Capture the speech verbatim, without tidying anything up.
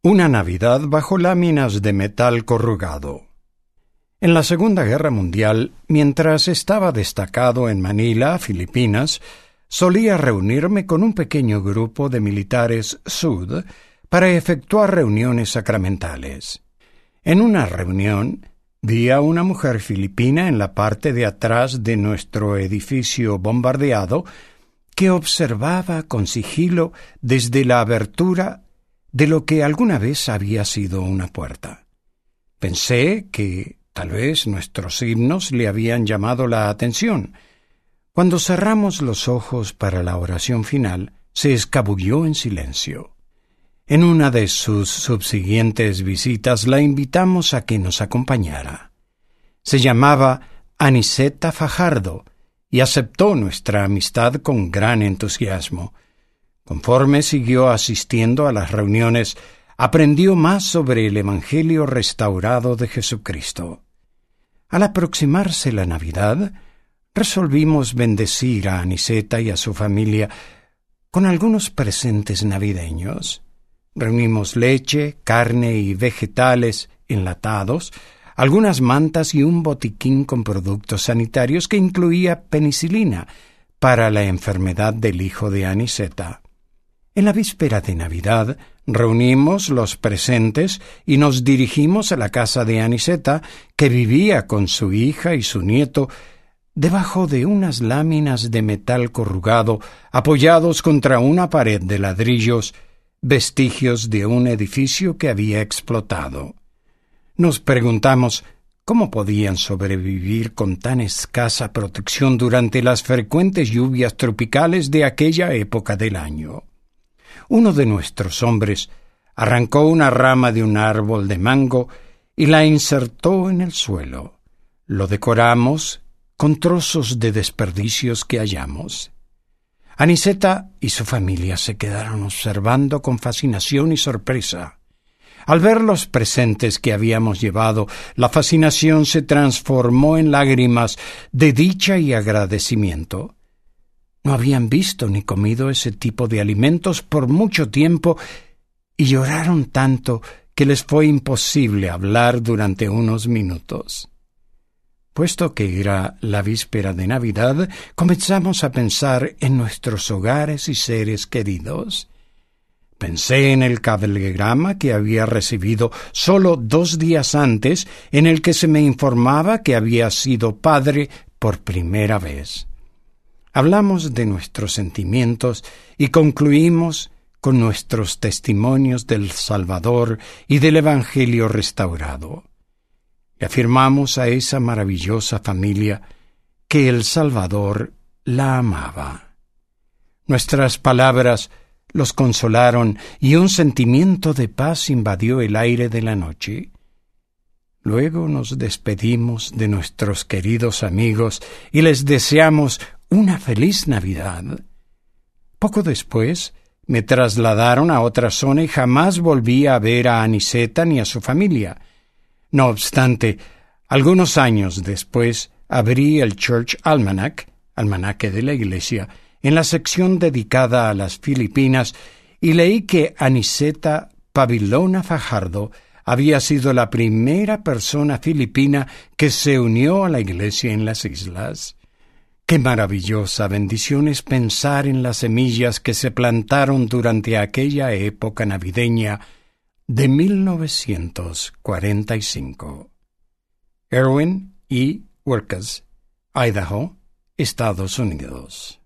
Una Navidad bajo láminas de metal corrugado. En la Segunda Guerra Mundial, mientras estaba destacado en Manila, Filipinas, solía reunirme con un pequeño grupo de militares sud para efectuar reuniones sacramentales. En una reunión, vi a una mujer filipina en la parte de atrás de nuestro edificio bombardeado que observaba con sigilo desde la abertura de lo que alguna vez había sido una puerta. Pensé que tal vez nuestros himnos le habían llamado la atención. Cuando cerramos los ojos para la oración final, se escabulló en silencio. En una de sus subsiguientes visitas la invitamos a que nos acompañara. Se llamaba Aniceta Fajardo y aceptó nuestra amistad con gran entusiasmo. Conforme siguió asistiendo a las reuniones, aprendió más sobre el Evangelio restaurado de Jesucristo. Al aproximarse la Navidad, resolvimos bendecir a Aniceta y a su familia con algunos presentes navideños. Reunimos leche, carne y vegetales enlatados, algunas mantas y un botiquín con productos sanitarios que incluía penicilina para la enfermedad del hijo de Aniceta. En la víspera de Navidad, reunimos los presentes y nos dirigimos a la casa de Aniceta, que vivía con su hija y su nieto debajo de unas láminas de metal corrugado apoyados contra una pared de ladrillos, vestigios de un edificio que había explotado. Nos preguntamos cómo podían sobrevivir con tan escasa protección durante las frecuentes lluvias tropicales de aquella época del año. Uno de nuestros hombres arrancó una rama de un árbol de mango y la insertó en el suelo. Lo decoramos con trozos de desperdicios que hallamos. Aniceta y su familia se quedaron observando con fascinación y sorpresa. Al ver los presentes que habíamos llevado, la fascinación se transformó en lágrimas de dicha y agradecimiento. No habían visto ni comido ese tipo de alimentos por mucho tiempo y lloraron tanto que les fue imposible hablar durante unos minutos. Puesto que era la víspera de Navidad, comenzamos a pensar en nuestros hogares y seres queridos. Pensé en el cablegrama que había recibido solo dos días antes, en el que se me informaba que había sido padre por primera vez. Hablamos de nuestros sentimientos y concluimos con nuestros testimonios del Salvador y del Evangelio restaurado. Le afirmamos a esa maravillosa familia que el Salvador la amaba. Nuestras palabras los consolaron y un sentimiento de paz invadió el aire de la noche. Luego nos despedimos de nuestros queridos amigos y les deseamos una feliz Navidad. Poco después me trasladaron a otra zona y jamás volví a ver a Aniceta ni a su familia. No obstante, algunos años después abrí el Church Almanac, almanaque de la Iglesia, en la sección dedicada a las Filipinas y leí que Aniceta Pavilona Fajardo había sido la primera persona filipina que se unió a la Iglesia en las islas. Qué maravillosa bendición es pensar en las semillas que se plantaron durante aquella época navideña de mil novecientos cuarenta y cinco. Erwin E. Wilkes, Idaho, Estados Unidos.